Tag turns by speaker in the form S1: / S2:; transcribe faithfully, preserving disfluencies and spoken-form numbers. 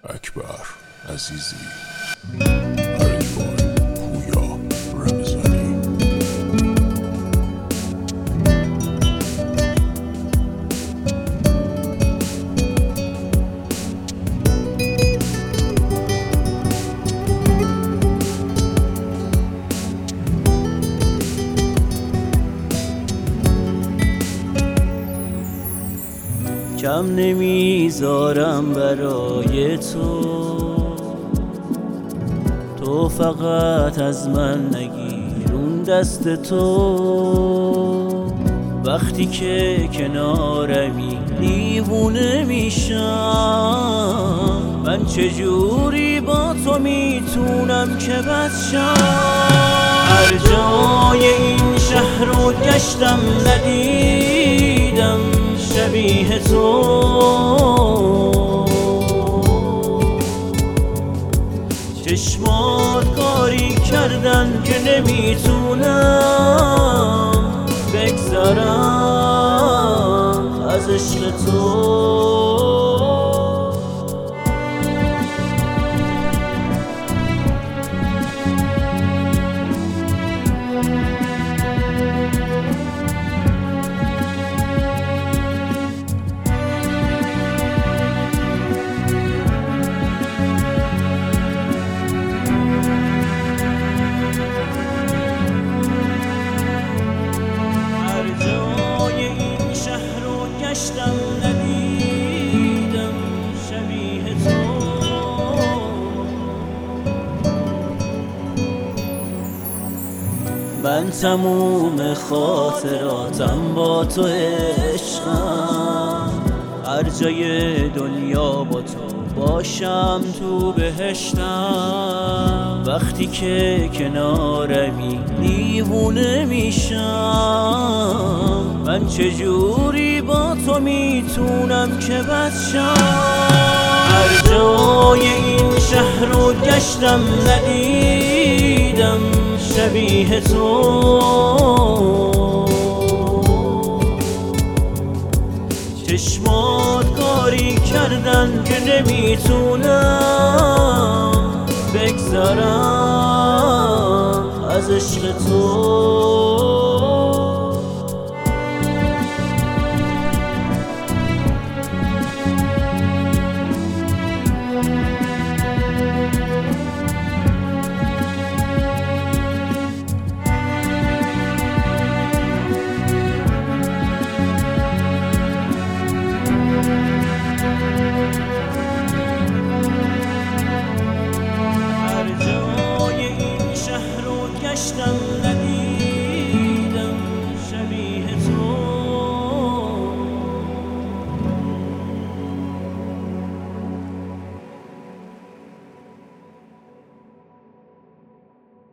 S1: اکبر عزیزی آرنج پویا رمضانی.
S2: کم نمیذارم برای تو، تو فقط از من نگیر اون دست تو. وقتی که کنارمی دیوونه میشم، من چجوری با تو میتونم که بس شم. هر جای این شهر رو گشتم ندیدم شبیه تو. چشمات کاری کردن که نمیتونم بگذرم از عشق تو. گشتم ندیدم شبیه تو. من تموم خاطراتم با تو عشقم، هر جای دنیا با تو باشم تو بهشتم. وقتی که کنارمی دیوونه میشم، من چجوری با تو میتونم که بس شم. هر جای این شهر رو گشتم ندیدم شبیه تو. چشمات کاری کردن که نمیتونم بگذرم از عشق تو.